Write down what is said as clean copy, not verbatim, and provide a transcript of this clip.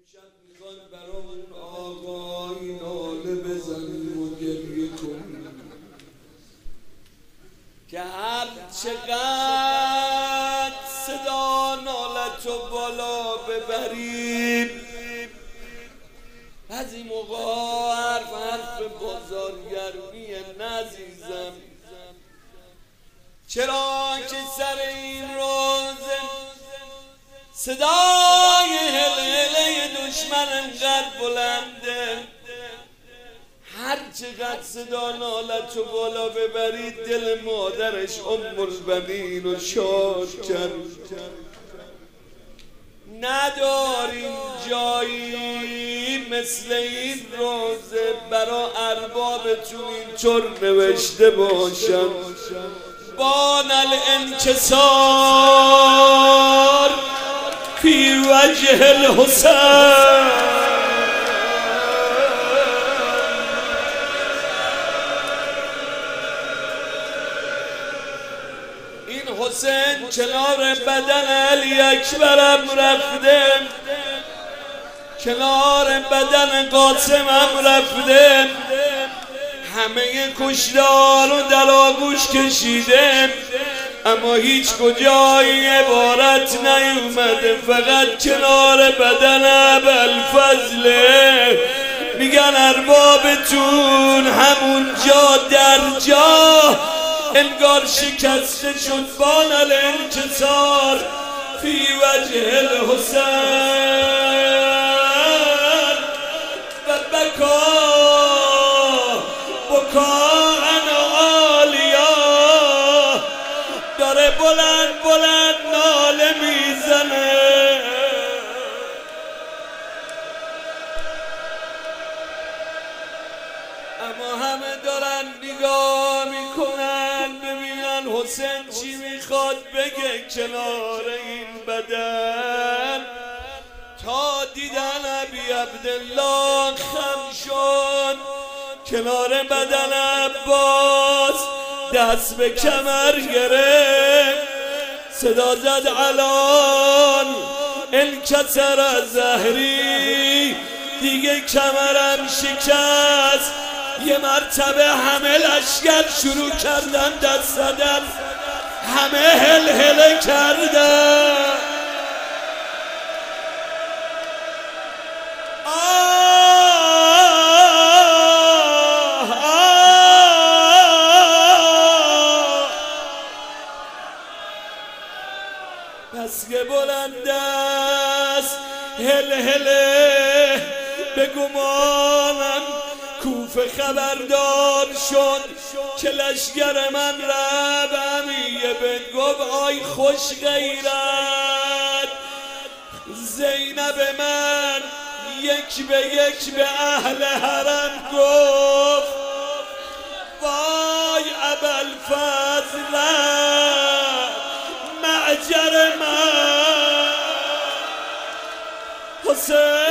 امشب میخوان برامون آقای ناله بزنیم و گریه کنیم که هر چقدر صدا نالتو بالا ببریم از این موقع حرف بازارگرمیه نعزیزم. چرا که سر این روز صدای هلهله دشمن انقدر بلنده، هر چقدر صدا نالتو بالا ببرید دل مادرش ام البنین و شاد کرد. نداریم جایی مثل این روزه برا اربابتون اینطور نوشته باشن بان الانکسار فی وجه الحسین. این حسین کنار بدن علی اکبرم رفته، کنار بدن قاسمم رفته، همه کشتار و در آغوش کشیده، اما هیچ کجایی عبارت نیومده، فقط کنار بدن ابوالفضل. میگن اربابتون همونجا در جا انگار شکسته شد بان الانکسار فی وجه الحسین و بکاء عالیا، داره بلند بلند ناله میزنه. اما همه دارن نگاه میکنن ببینن حسین چی میخواد بگه کنار این بدن. تا دیدن ابی عبدالله خم شد کنار بدن عباس، دست به کمر گرفت، صدا زد علان انکسر زهری، دیگه کمرم شکست. یه مرتبه همه لشکر شروع کردن دست زدن، همه هلهله کردن. بس که بلند است هلهله به گمانم کوفه خبردار شد که لشگر من رب امیه بن گفت آی خوش غیرت. زینب من یک به یک به اهل حرم گفت وای ابوالفضل معجر من حسین